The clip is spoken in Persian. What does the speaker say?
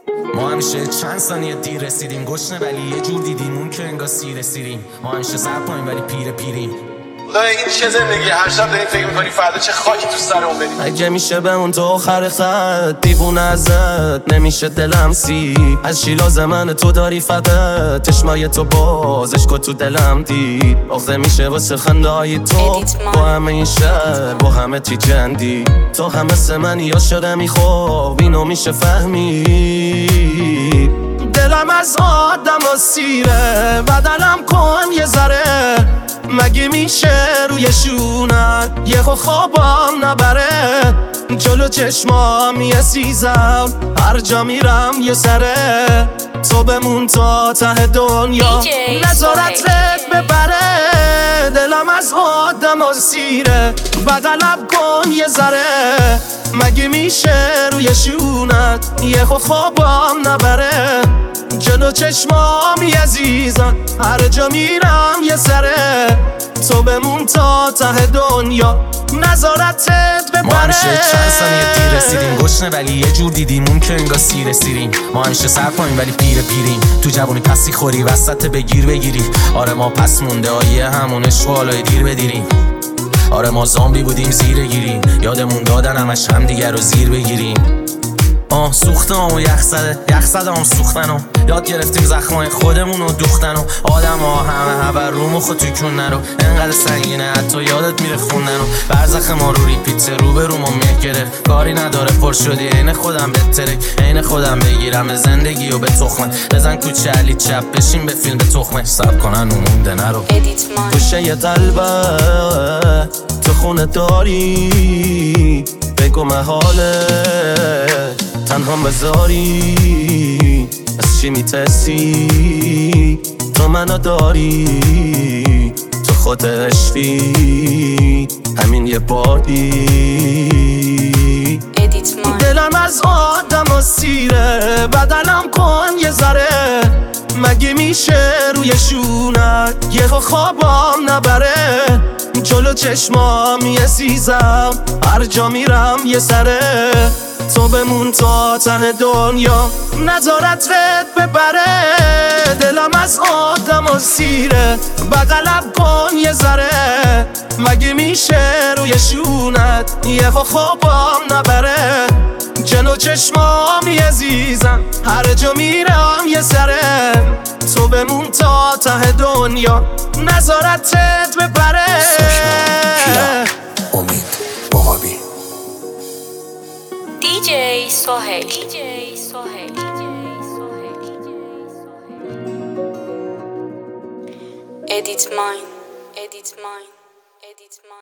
ما همیشه چند ثانیه دیر رسیدیم، گشنه ولی یه جور دیدیم اون که انگار سیر سیریم. ما همیشه سر پایین ولی پیر پیریم. این چه زندگی، هر شب داریم فکر میکنی فردا چه خاکی تو سرمون بریم. اگه میشه به اون تو آخر خط دیوونه ازت نمیشه دلم سی. از شیلاز من تو داری فقط چشمای تو بازش که تو دلم دید. آخه میشه واسه خندهای تو با همه این شهر با همه تی جندی. تو هم مثل منی یا شده میخواب اینو میشه فهمید. دلم از آدم و سیره بدنم کن یه ذره. مگه میشه روی شونت یه خوابم نبره. جلو چشمام یه سیزم هر جا میرم یه سره. تو بمون تا ته دنیا نظارتت ببره. دلم از آدم و سیره بدنم کن یه ذره. مگه میشه روی شونت یه خوابم نبره. جلو چشمامی عزیزم هر جا میرم یه سره. تو بمون تا ته دنیا نظارتت ببره. ما همیشه چند ثانیه دیر رسیدیم، گشنه ولی یه جور دیدیم اون که انگار سیر سیریم. ما همیشه سر پایین ولی پیر پیریم. تو جوانی پسی خوری وسط بگیر بگیری. آره ما پس مونده آیه همون اشوالای دیر بدیریم. آره ما زامبی بودیم زیر گیریم. یادمون دادن همش هم دیگر رو زیر بگیریم. سوختم و یخ زدم سوختنم. یاد گرفتیم زخمای خودمون و دوختنم. آدم ها همه هبر روم و خود توی کن نرو. انقدر سنگینه حتی یادت میره خوندنم. برزخ ما رو ریپیت رو به روم مه گرفت. کاری نداره پر شدی عین خودم بهتره. عین خودم بگیرم به زندگی و به تخمه. بزن کوچه علی چپ بشین به فیلم به تخمه. سب کنن اونمونده نرو. پشه یه قلبه تو خونه داری. بگو محاله تنها بذاری. از چی میترسی تو منو داری. تو خود عشقی همین یه باری. دلم از آدم و سیره بدنم کن یه ذره. مگه میشه روی شونت یه خوابم نبره. جلو چشمام یه سیزم هر جا میرم یه سره. تو بمون تا ته دنیا نظارتت ببره. دلم از آدم و سیره بغلم کن یه ذره. مگه میشه روی شونت یه خوابم نبره. جلو چشمامی عزیزم هر جا میرم یه سره. تو بمون تا ته دنیا نظارتت ببره. امید بابی DJ Sohel. Edit mine.